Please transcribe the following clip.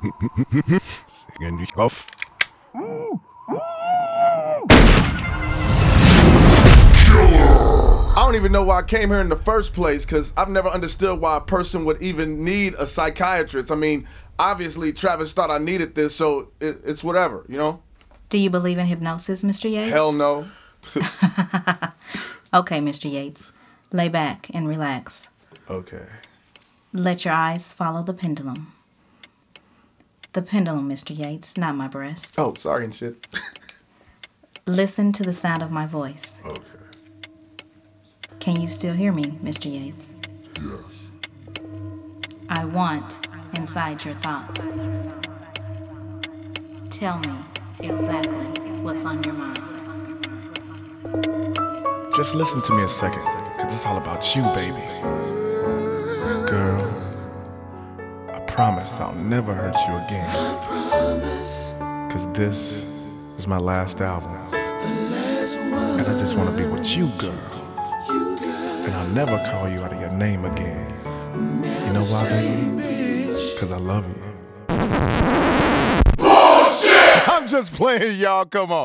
Singen dich auf. I don't even know why I came here in the first place, because I've never understood why a person would even need a psychiatrist. I mean, obviously Travis thought I needed this, so it's whatever, you know? Do you believe in hypnosis, Mr. Yates? Hell no. Okay, Mr. Yates. Lay back and relax. Okay. Let your eyes follow the pendulum. The pendulum, Mr. Yates, not my breast. Oh, sorry and shit. Listen to the sound of my voice. Okay. Can you still hear me, Mr. Yates? Yes. I want inside your thoughts. Tell me exactly what's on your mind. Just listen to me a second, because it's all about you, baby. Girl, I promise I'll never hurt you again. Because this is my last album. And I just want to be with you, girl. And I'll never call you out of your name again. You know why, baby? Because I love you. Bullshit! I'm just playing, y'all. Come on.